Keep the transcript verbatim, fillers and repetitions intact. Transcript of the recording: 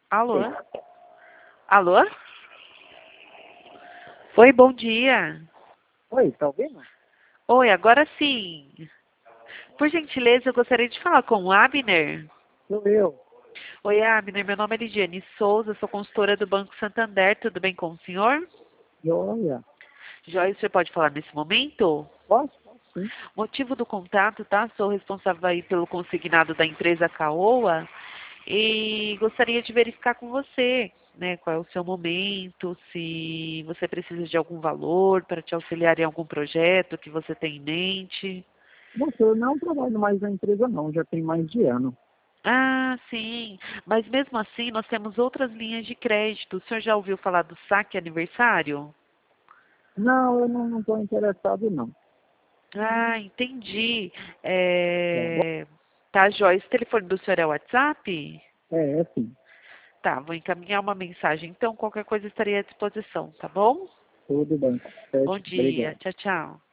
Alô? Alô? Oi, bom dia. Oi, tá ouvindo? Oi, agora sim. Por gentileza, eu gostaria de falar com o Abner. Sou eu. Oi, Abner, meu nome é Lidiane Souza, sou consultora do Banco Santander, tudo bem com o senhor? Joia. Joyce, você pode falar nesse momento? Posso? Posso sim. Motivo do contato, tá? Sou responsável aí pelo consignado da empresa Caoa e gostaria de verificar com você, né, qual é o seu momento, se você precisa de algum valor para te auxiliar em algum projeto que você tem em mente. Nossa, eu não trabalho mais na empresa não, já tem mais de ano. Ah, sim, mas mesmo assim nós temos outras linhas de crédito. O senhor já ouviu falar do saque aniversário? Não, eu não estou interessado não. Ah, entendi. Tá bom? É... Tá, Joyce, o telefone do senhor é o WhatsApp? É, é sim. Tá, vou encaminhar uma mensagem. Então, qualquer coisa estarei à disposição, tá bom? Tudo bem. Bom Certo. dia. Obrigado. Tchau, tchau.